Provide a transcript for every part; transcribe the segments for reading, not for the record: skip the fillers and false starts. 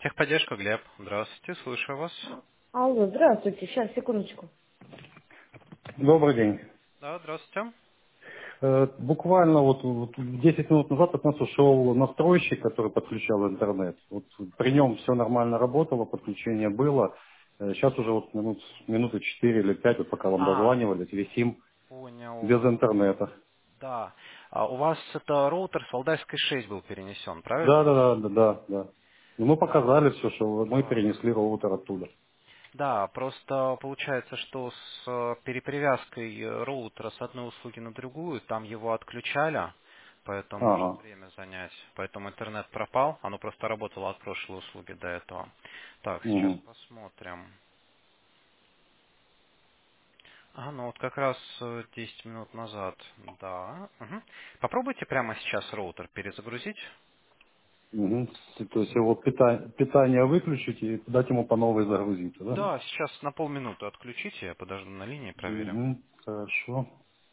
Техподдержка, Глеб. Здравствуйте, слушаю вас. Алло, здравствуйте. Сейчас, секундочку. Добрый день. Да, здравствуйте. Буквально вот 10 минут назад от нас ушел настройщик, который подключал интернет. Вот при нем все нормально работало, подключение было. Сейчас уже вот минуты 4 или 5, вот пока вам А, дозванивались, висим понял. без интернета. Да. У вас это роутер с Валдайской 6 был перенесен, Да, правильно? да, да, да, да, да. И мы Да. показали все, что мы Да. перенесли роутер оттуда. Да, просто получается, что с перепривязкой роутера с одной услуги на другую, там его отключали, поэтому может Ага. время занять. Поэтому интернет пропал, оно просто работало от прошлой услуги до этого. Так, сейчас Мгм. посмотрим. Ну вот как раз 10 минут назад, да. Мгм. Попробуйте прямо сейчас роутер перезагрузить. Мгм. То есть его питание выключить и дать ему по новой загрузиться, да? Да, сейчас на полминуты отключите, я подожду на линии, проверим. Угу. Хорошо.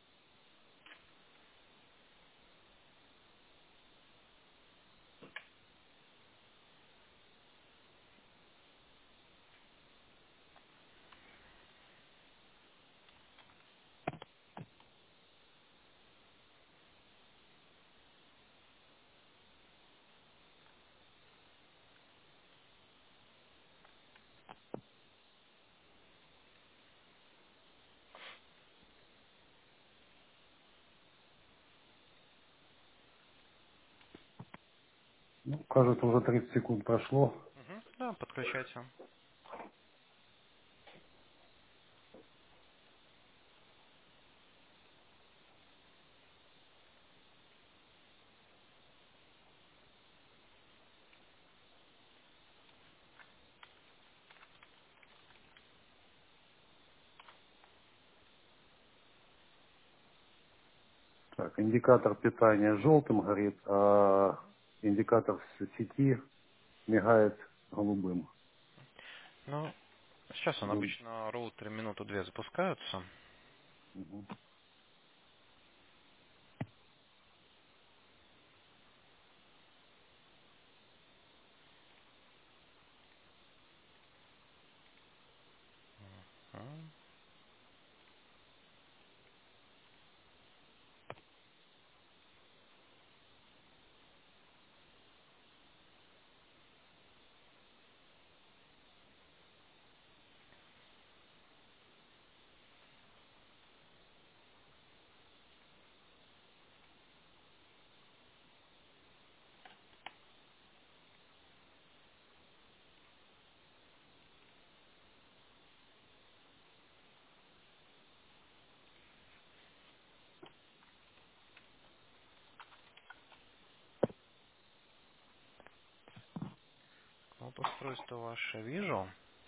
Ну, кажется, уже 30 секунд прошло. Мгм. Да, подключайте. Так, индикатор питания желтым горит, а индикатор сети мигает голубым. Ну, сейчас он Ну, обычно роутеры минуту-две запускаются. мгм. М. Вот устройство ваше вижу.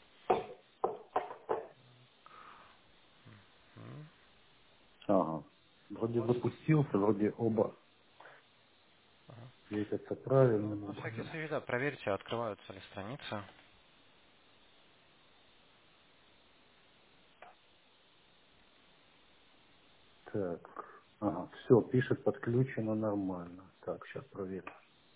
М. Ага. У Вроде вас... запустился, вроде оба Ага. светятся Ну, правильно. на всякий случай, да, проверьте, открываются ли страницы. Так, ага, все, пишет, подключено нормально. Так, сейчас проверим.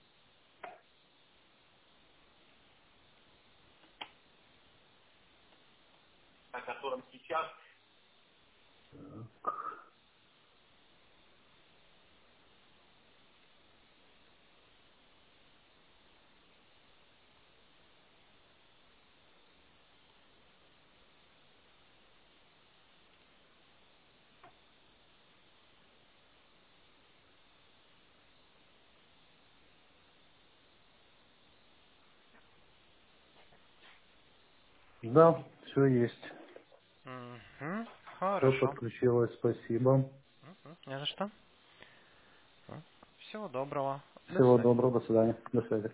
Да, все есть. Мгм. Все Хорошо. подключилось, спасибо. Мгм. Не за что. Всего доброго. До Всего свидания. доброго, до свидания, до связи.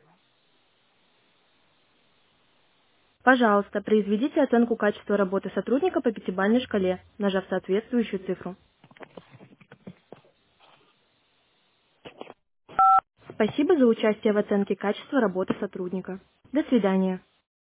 Пожалуйста, произведите оценку качества работы сотрудника по пятибалльной шкале, нажав соответствующую цифру. Спасибо за участие в оценке качества работы сотрудника. До свидания.